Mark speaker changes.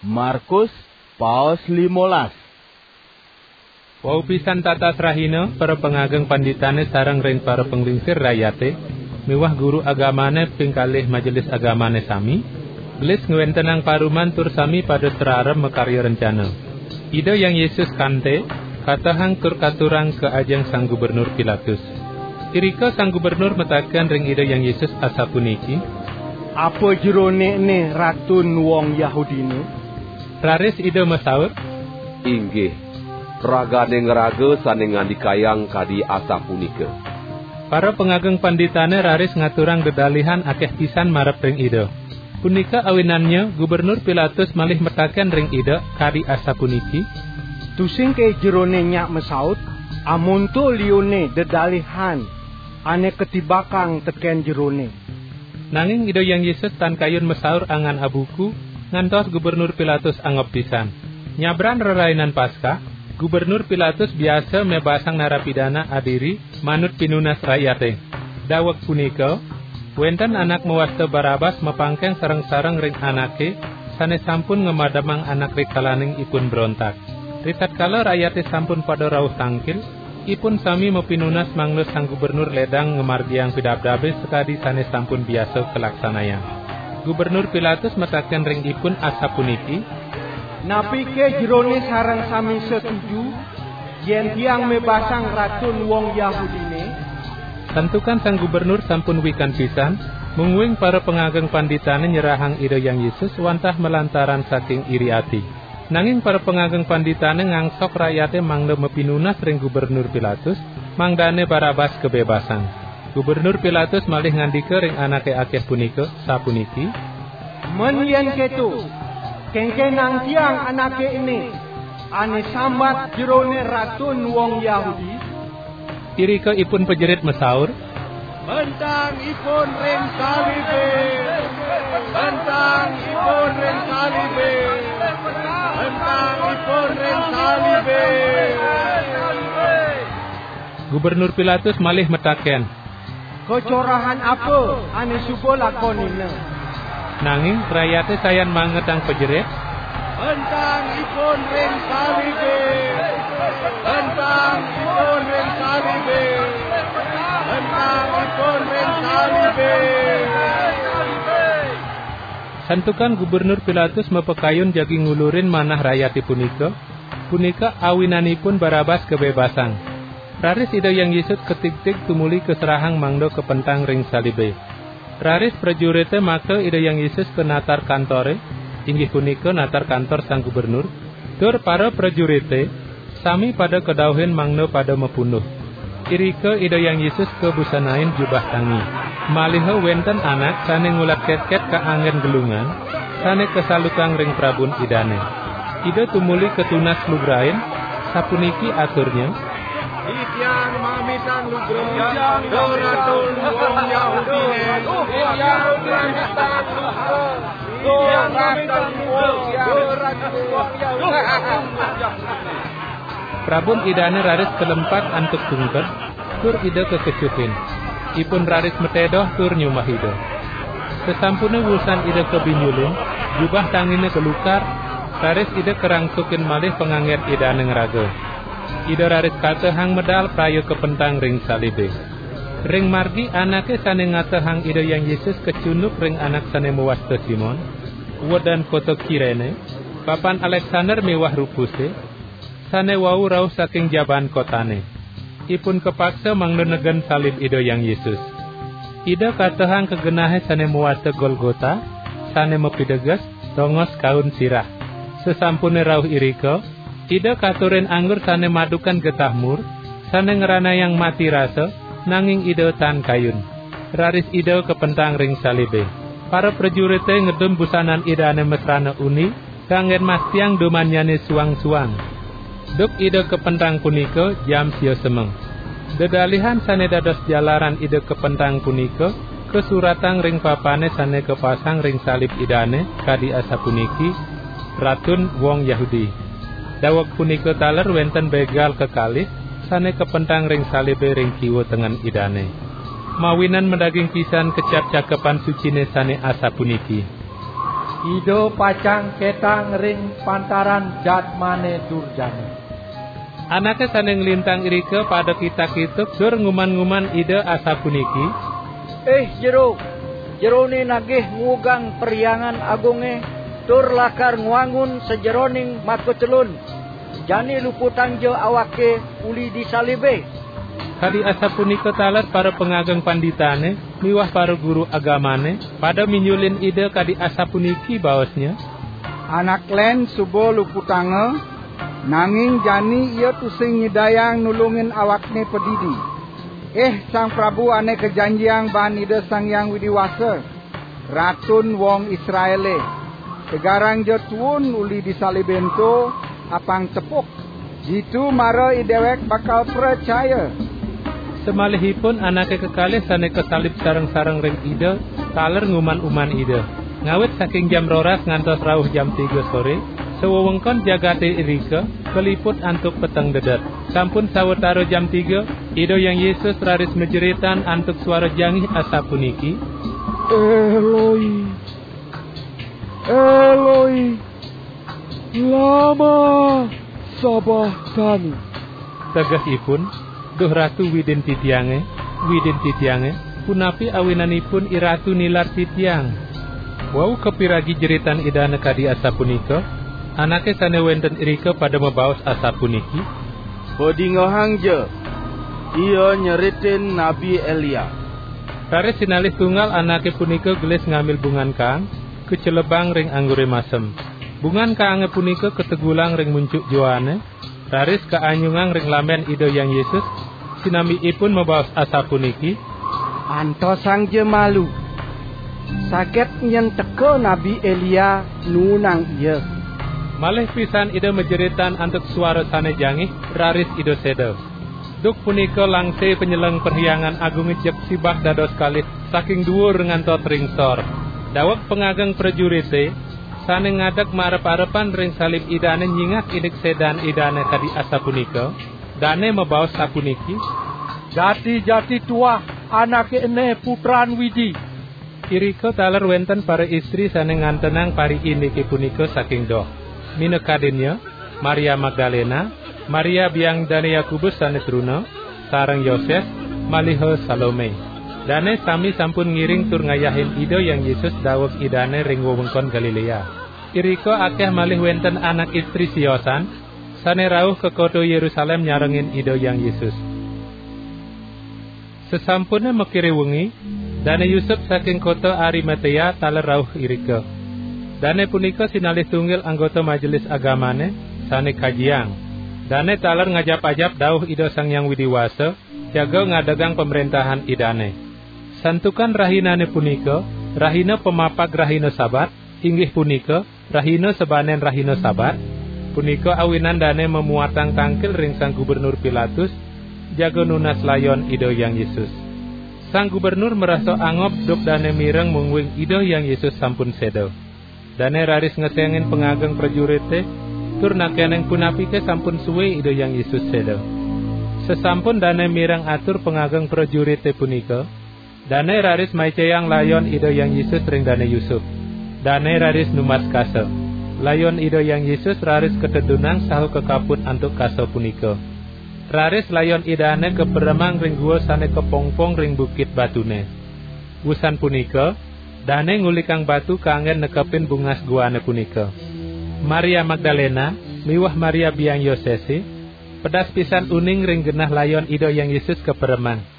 Speaker 1: Markus paus 15.
Speaker 2: Wau pisan tata srahina para pengageng panditane sareng ring para penglingsir rakyate miwah guru agamane pingkalih majelis agamane sami gelis ngwentenang paruman tur sami pada terarem mekarya rencana ide yang Yesus kante katahang tur katurang ke ajeng sang gubernur Pilatus. Irika sang gubernur metakan ring ide yang Yesus asapuniki,
Speaker 3: apa jerone ne ratun wong Yahudi ne?
Speaker 2: Raris ide masaut,
Speaker 4: inggih ragane ngeraga sane ngandikayang kadi asapunika.
Speaker 2: Para pengageng panditane raris ngaturang dedalihan akeh pisan marep ring ide. Punika awinannya gubernur Pilatus malih metaken ring ide kadi asapuniki,
Speaker 3: tusing ke jerone nyak mesaut, amun tu liune dedalihan ane ketibakang teken jerone.
Speaker 2: Nanging ide yang Yesus tan kayun mesaur angan abuku ngantos gubernur Pilatus anggap pisan. Nyabran rerainan Paskah, gubernur Pilatus biasa mebasang narapidana adiri manut pinunas rakyate. Dawek punika, wenten anak mewasta Barabas mepangkeng sareng-sareng ring anake sane sampun ngemadamang anak rikalaning ipun berontak. Ritat kala rakyate sampun pada rauh tangkil, ipun sami mepinunas mangles sang gubernur ledang ngemargiang pidabdabe sekadi sane sampun biasa kelaksanaya. Gubernur Pilatus metaken ring ipun asapuniki,
Speaker 3: napi ke jerone sareng sami setuju yen tiang mebasang ratun wong Yahudi ne?
Speaker 2: Tentukan sang gubernur sampun wikan pisan, mungwing para pengageng panditane nyerahang ide yang Yesus wantah melantaran saking iri ati. Nanging para pengageng panditane ngangsok rakyate mangda mepinunas ring gubernur Pilatus, mangdane Barabas kebebasan. Gubernur Pilatus malih ngandika ring anake akeh punika sapuniki,
Speaker 3: men yen ketu kengkenang tiang anake ini ane sambat jerone ratun wong Yahudi.
Speaker 2: Irika ipun pejerit mesaur,
Speaker 3: bentang ipun ring salibe, bentang ipun ring salibe, bentang ipun ring salibe.
Speaker 2: Gubernur Pilatus malih metaken,
Speaker 3: kecorahan apa ane supo lakonina?
Speaker 2: Nanging rakyate sayan mangetang pejerit,
Speaker 3: bentang ipun ring salibe, bentang ipun ring salibe, bentang ipun ring salibe.
Speaker 2: Santukan gubernur Pilatus mepekayun jagi ngulurin manah rakyati punika awinanipun Barabas kebebasan. Raris ide yang Yesus ketik-tik tumuli keserahang mangdo kepentang ring salibe. Raris prajurite make ide yang Yesus ke natar kantore, inggih punika natar kantor sang gubernur. Tur para prajurite sami pada kedauhin mangno pada mepunuh. Irike ide yang Yesus ke busanain jubah tangi. Maliho wenten anak sane ngulat ket-ket ka angin gelungan, sane kesalukang ring prabun idane. Ide tumuli ketunas lugrain, sapuniki aturnya,
Speaker 3: Itiang mamitang lugra, doratun wong Yahudi ne, itiang mamitang lugra, doratun wong Yahudi.
Speaker 2: Prabun idane raris kelempat antuk tungket, tur ide kekecupin. Ipun raris metedoh tur nyumah ide. Sesampune wusan ide kebinyulin, jubah tangine kelukar, raris ide kerangsukin malih pengangget idane ngeraga. Ide raris katehang medal prayo kepentang ring salibe. Ring margi anake sane ngatehang ide yang Yesus kecunuk ring anak sane mewasta Simon, wedan kota Kirene, papan Alexander mewah rupuse, sane wau rauh saking jaban kotane. Ipun kepaksa mangnenegen salib ide yang Yesus. Ide katehang kegenahe sane mewasta Golgota, sane mepideges dongos kaun sirah. Sesampune rauh irika, ide katurin anggur sane madukan getahmur, sane ngerana yang mati rasa, nanging ide tan kayun. Raris ide kepentang ring salibe. Para prajurite ngedum busanan idane mesrana uni, kangen mas tiang domanyane suang-suang. Duk ide kepentang punika jam sio semeng. Dedalihan sane dados jalaran ide kepentang punika, kesuratang ring papane sane kepasang ring salib idane kadi asapuniki, ratun wong Yahudi. Dawek punika taler wenten begal kekalih sane kepentang ring salibe ring kiwa tengen idane. Mawinan mendaging pisan kecap cakepan sucine sane asapuniki.
Speaker 3: Ido pacang ketang ring pantaran jadmane durjane.
Speaker 2: Anake saneng lintang irike pada kitak-kituk dur nguman-nguman ide asa puniki.
Speaker 5: Jerone nagih ngugang periangan agunge tur lakar nguangun sejeroning makocelun. Jani luputang jo awake uli disalibe.
Speaker 2: Kadi asa punika taler para pengagang panditane, miwah para guru agamane, pada minyulin ide kadi asa puniki baosnya.
Speaker 3: Anak len subo luputange, nanging jani ia tusing nyidayang nulungin awakne pedidi. Sang Prabu ane kejanjiang ban ide sang yang widiwasa, ratun wong Israele. Segarang jo tuun uli disalibento, apang tepuk. Jitu mara idewek bakal percaya.
Speaker 2: Semalihipun anake kekalih sane kesalib sareng-sareng ring ide, taler nguman-uman ide. Ngawit saking jam 12 ngantos rawuh jam 3 sore, sewewengkon jagate irike keliput antuk peteng dedet. Sampun sawetara jam 3, ide yang Yesus raris menjeritan antuk suara jangih asa puniki.
Speaker 1: Eloi, lama sabachthani.
Speaker 2: Tegasipun, duh ratu widin titiange, punapi awinanipun iratu nilar titiang. Wau kepiragi jeritan idane kadi asa punika, anake sane wenten irike pada mebaos asa puniki.
Speaker 1: Bodingohang je, ia nyeritin Nabi Elia.
Speaker 2: Raris sinalih tunggal anake punika gelis ngambil bungan kang, kecelebang ring anggure masem. Bungan kaange punika ketegulang ring muncuk joane, raris kaanyungang ring lamen ide yang Yesus, sinami ipun membawas asa puniki.
Speaker 3: Antosang je malu. Sakit nyen teko Nabi Elia nunang iya.
Speaker 2: Malih pisan ide menjeritan antuk suara sane jangih, raris ide sedo. Duk punika langse penyeleng perhiangan agung jek sibak dados kalit, saking dhuwur ngantos ringsor. Dawak pengagang prejurite, sane ngadeg marep-arepan ring salib idane nyingat idik sedan idane kadi asa punika. Dane membaos sapuniki.
Speaker 3: Jati tua anake ene putran widi.
Speaker 2: Iriko taler wenten para istri sane ngantenang pari iniki punika saking doh. Minekadenya Maria Magdalena, Maria biang dane Yakubus sane truna, sareng Yoses, maliho Salome. Dane sami sampun ngiring tur ngayahin ide yang Yesus dawuh idane ring wewengkon Galilea. Iriko akeh malih wenten anak istri siosan, sane rawuh ke kota Yerusalem nyarengin ide yang Yesus. Sesampune mekiri wengi, dane Yusuf saking kota Arimatea taler rawuh irika. Dane punika sinalih tunggil anggota majelis agamane, sane kajiang. Dane taler ngajap-ajap dawuh ide sang yang widiwasa, jaga ngadegang pemerintahan idane. Santukan rahinane punika, rahina pemapak rahina sabat, inggih punika, rahina sebanen rahina sabat. Punika awinan dane memuatang tangkil ring sang gubernur Pilatus, jaga nunas layon ide yang Yesus. Sang gubernur merasa angop duk dane mireng mungwing ide yang Yesus sampun sedo. Dane raris ngesengin pengagang prejurite, tur nakeneng punapike sampun suwe ide yang Yesus sedo. Sesampun dane mireng atur pengagang prejurite punika, dane raris maiceyang layon ide yang Yesus ring dane Yusuf. Dane raris numas kase. Layon ide yang Yesus raris ketedunang sahu kekaput antuk kase punika. Raris layon idane keperemang ring gua sane kepongpong ring bukit batune. Wusan punika, dane ngulikang batu kangen nekepin bungas guane punika. Maria Magdalena, miwah Maria biang Yosesi, pedas pisan uning ring genah layon ide yang Yesus keperemang.